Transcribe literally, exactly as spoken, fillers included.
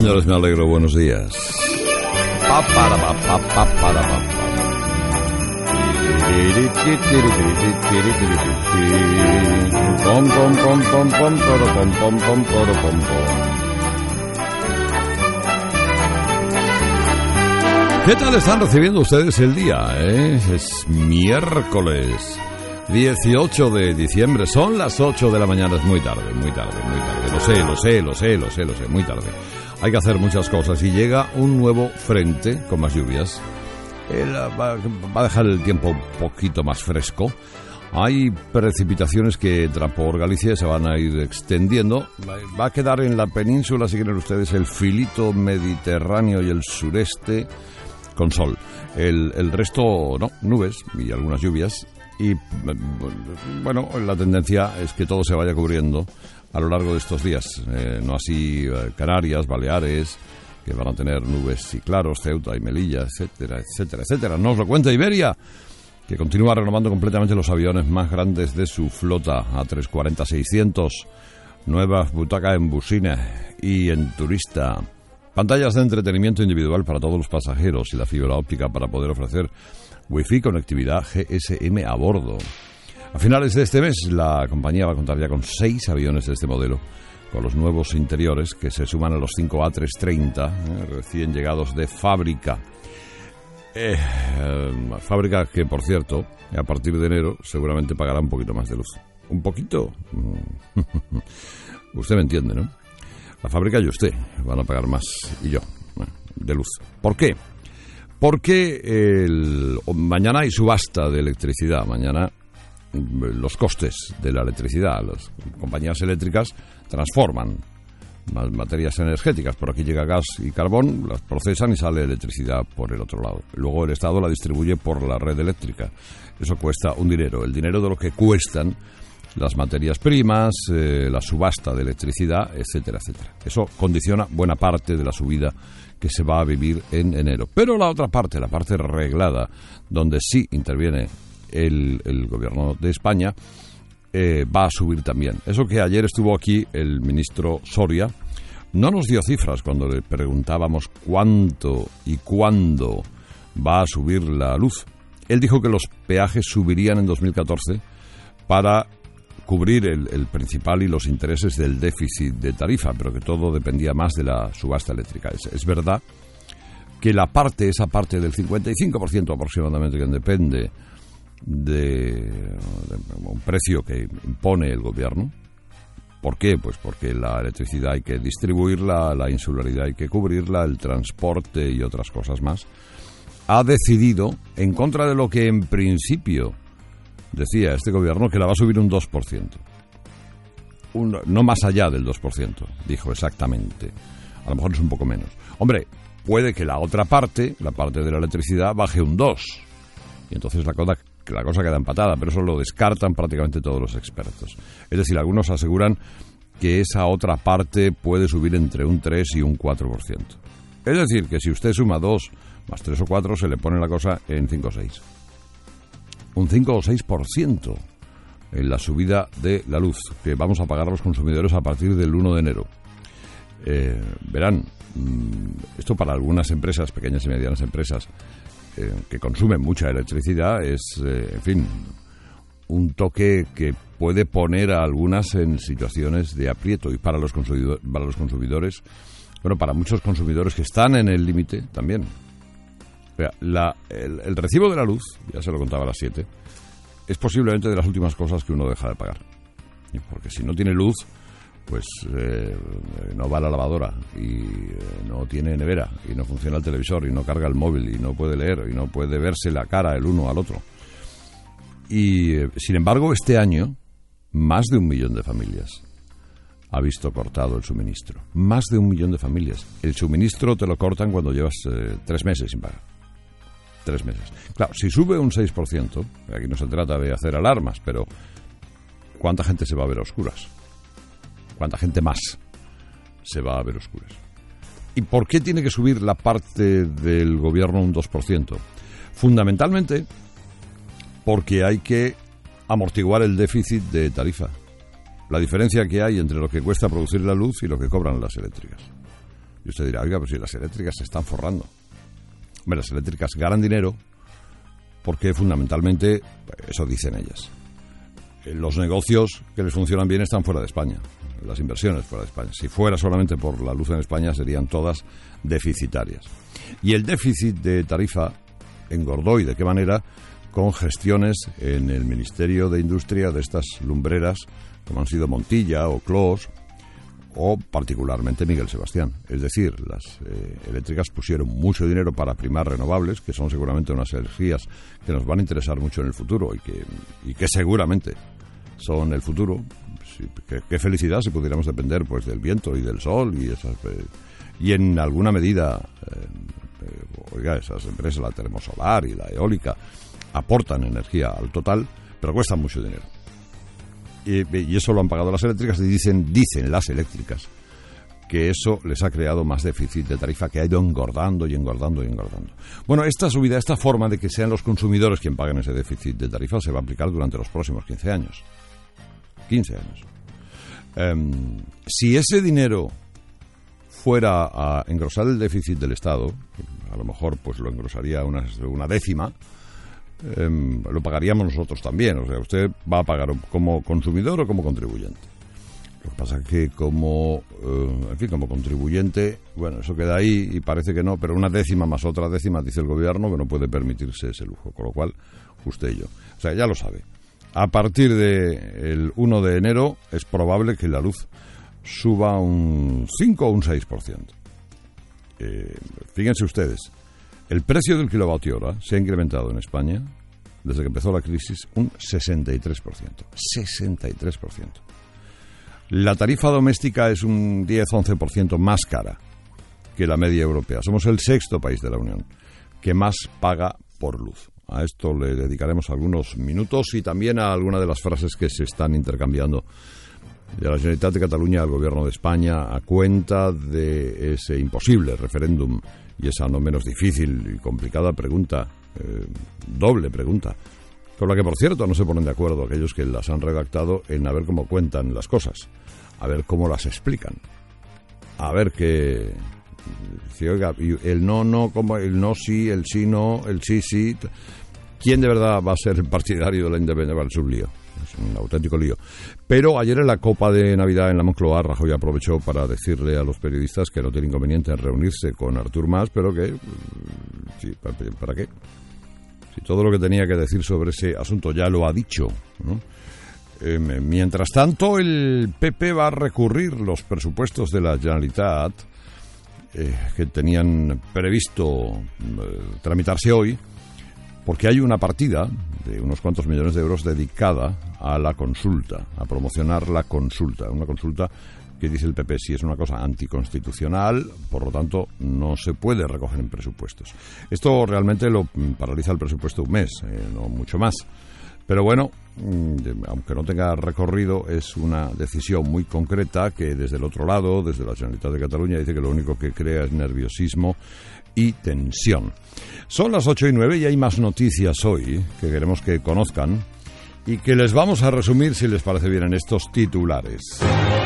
Señores, me alegro, buenos días. Pa, para, pa, pa, pa, para, pa, pa. Pom, pom, pom, pom, pom, toro, pom, pom, pom, toro, pom, pom. ¿Qué tal están recibiendo ustedes el día? Eh? Es miércoles dieciocho de diciembre, son las ocho de la mañana, es muy tarde, muy tarde, muy tarde. Lo sé, lo sé, lo sé, lo sé, lo sé, muy tarde. Hay que hacer muchas cosas y llega un nuevo frente con más lluvias. Él va, va a dejar el tiempo un poquito más fresco. Hay precipitaciones que entran por Galicia y se van a ir extendiendo. Va a quedar en la península, si quieren ustedes, el filito mediterráneo y el sureste con sol. El, el resto, no, nubes y algunas lluvias. Y bueno, la tendencia es que todo se vaya cubriendo a lo largo de estos días. Eh, no así eh, Canarias, Baleares, que van a tener nubes y claros, Ceuta y Melilla, etcétera, etcétera, etcétera. Nos lo cuenta Iberia, que continúa renovando completamente los aviones más grandes de su flota, A trescientos cuarenta seiscientos, nuevas butacas en Busine y en Turista, pantallas de entretenimiento individual para todos los pasajeros y la fibra óptica para poder ofrecer Wi-Fi, conectividad G S M a bordo. A finales de este mes, la compañía va a contar ya con seis aviones de este modelo, con los nuevos interiores que se suman a los cinco A trescientos treinta, eh, recién llegados de fábrica. Eh, eh, fábrica que, por cierto, a partir de enero seguramente pagará un poquito más de luz. ¿Un poquito? Usted me entiende, ¿no? La fábrica y usted van a pagar más, y yo, de luz. ¿Por qué? Porque el, mañana hay subasta de electricidad. Mañana los costes de la electricidad, las compañías eléctricas transforman materias energéticas. Por aquí llega gas y carbón, las procesan y sale electricidad por el otro lado. Luego el Estado la distribuye por la red eléctrica. Eso cuesta un dinero, el dinero de lo que cuestan las materias primas, eh, la subasta de electricidad, etcétera, etcétera. Eso condiciona buena parte de la subida que se va a vivir en enero. Pero la otra parte, la parte reglada, donde sí interviene el, el gobierno de España, eh, va a subir también. Eso que ayer estuvo aquí el ministro Soria, no nos dio cifras cuando le preguntábamos cuánto y cuándo va a subir la luz. Él dijo que los peajes subirían en dos mil catorce para cubrir el, el principal y los intereses del déficit de tarifa, pero que todo dependía más de la subasta eléctrica. Es, es verdad que la parte, esa parte del cincuenta y cinco por ciento aproximadamente que depende de, de un precio que impone el gobierno. ¿Por qué? Pues porque la electricidad hay que distribuirla, la insularidad hay que cubrirla, el transporte y otras cosas más. Ha decidido, en contra de lo que en principio decía este gobierno, que la va a subir un dos por ciento. Un, no más allá del dos por ciento, dijo exactamente. A lo mejor es un poco menos. Hombre, puede que la otra parte, la parte de la electricidad, baje un dos. Y entonces la cosa, la cosa queda empatada, pero eso lo descartan prácticamente todos los expertos. Es decir, algunos aseguran que esa otra parte puede subir entre un tres y un cuatro por ciento. Es decir, que si usted suma dos más tres o cuatro, se le pone la cosa en cinco o seis. Un cinco o seis por ciento en la subida de la luz que vamos a pagar a los consumidores a partir del uno de enero. Eh, verán, esto para algunas empresas, pequeñas y medianas empresas, eh, que consumen mucha electricidad, es, eh, en fin, un toque que puede poner a algunas en situaciones de aprieto. Y para los consumidores, para los consumidores, bueno, para muchos consumidores que están en el límite también. La, el, el recibo de la luz, ya se lo contaba a las siete, es posiblemente de las últimas cosas que uno deja de pagar. Porque si no tiene luz, pues eh, no va a la lavadora y eh, no tiene nevera y no funciona el televisor y no carga el móvil y no puede leer y no puede verse la cara el uno al otro. Y eh, sin embargo, este año, más de un millón de familias ha visto cortado el suministro. Más de un millón de familias. El suministro te lo cortan cuando llevas eh, tres meses sin pagar. Tres meses. Claro, si sube un seis por ciento, aquí no se trata de hacer alarmas, pero ¿cuánta gente se va a ver a oscuras? ¿Cuánta gente más se va a ver a oscuras? ¿Y por qué tiene que subir la parte del gobierno un dos por ciento? Fundamentalmente porque hay que amortiguar el déficit de tarifa. La diferencia que hay entre lo que cuesta producir la luz y lo que cobran las eléctricas. Y usted dirá, oiga, pues si las eléctricas se están forrando. Hombre, las eléctricas ganan dinero porque fundamentalmente, eso dicen ellas, los negocios que les funcionan bien están fuera de España, las inversiones fuera de España. Si fuera solamente por la luz en España serían todas deficitarias. Y el déficit de tarifa engordó, ¿y de qué manera? Con gestiones en el Ministerio de Industria de estas lumbreras, como han sido Montilla o Clos, o particularmente Miguel Sebastián. Es decir, las eh, eléctricas pusieron mucho dinero para primar renovables, que son seguramente unas energías que nos van a interesar mucho en el futuro y que, y que seguramente son el futuro. Sí, qué, qué felicidad si pudiéramos depender pues del viento y del sol y esas eh, y en alguna medida eh, eh, oiga, esas empresas, la termosolar y la eólica, aportan energía al total, pero cuestan mucho dinero. Y, y eso lo han pagado las eléctricas y dicen, dicen las eléctricas que eso les ha creado más déficit de tarifa, que ha ido engordando y engordando y engordando. Bueno, esta subida, esta forma de que sean los consumidores quien paguen ese déficit de tarifa se va a aplicar durante los próximos quince años. quince años. Um, si ese dinero fuera a engrosar el déficit del Estado, a lo mejor pues lo engrosaría una, una décima, Eh, lo pagaríamos nosotros también. O sea, usted va a pagar como consumidor o como contribuyente. Lo que pasa es que como eh, en fin, como contribuyente, bueno, eso queda ahí y parece que no, pero una décima más otra décima dice el gobierno que no puede permitirse ese lujo, con lo cual usted y yo, o sea, ya lo sabe, a partir del uno de enero es probable que la luz suba un cinco o un seis por ciento. Eh, fíjense ustedes, el precio del kilovatio hora se ha incrementado en España, desde que empezó la crisis, un sesenta y tres por ciento. sesenta y tres por ciento. La tarifa doméstica es un diez a once por ciento más cara que la media europea. Somos el sexto país de la Unión que más paga por luz. A esto le dedicaremos algunos minutos y también a alguna de las frases que se están intercambiando de la Generalitat de Cataluña al Gobierno de España a cuenta de ese imposible referéndum y esa no menos difícil y complicada pregunta, eh, doble pregunta, con la que, por cierto, no se ponen de acuerdo aquellos que las han redactado en a ver cómo cuentan las cosas, a ver cómo las explican, a ver qué... Si, oiga, el no, no, como el no, sí, el sí, no, el sí, sí... ¿Quién de verdad va a ser el partidario de la independencia? Es un lío, es un auténtico lío. Pero ayer en la Copa de Navidad en la Moncloa, Rajoy aprovechó para decirle a los periodistas que no tiene inconveniente en reunirse con Artur Mas, pero que... Sí, ¿para, ¿para qué? Si todo lo que tenía que decir sobre ese asunto ya lo ha dicho, ¿no? Eh, mientras tanto, el P P va a recurrir los presupuestos de la Generalitat, eh, que tenían previsto eh, tramitarse hoy, porque hay una partida de unos cuantos millones de euros dedicada a la consulta, a promocionar la consulta. Una consulta que dice el P P si es una cosa anticonstitucional, por lo tanto no se puede recoger en presupuestos. Esto realmente lo paraliza el presupuesto un mes, eh, no mucho más. Pero bueno, aunque no tenga recorrido, es una decisión muy concreta que desde el otro lado, desde la Generalitat de Cataluña, dice que lo único que crea es nerviosismo y tensión. Son las ocho y nueve y hay más noticias hoy que queremos que conozcan y que les vamos a resumir, si les parece bien, en estos titulares.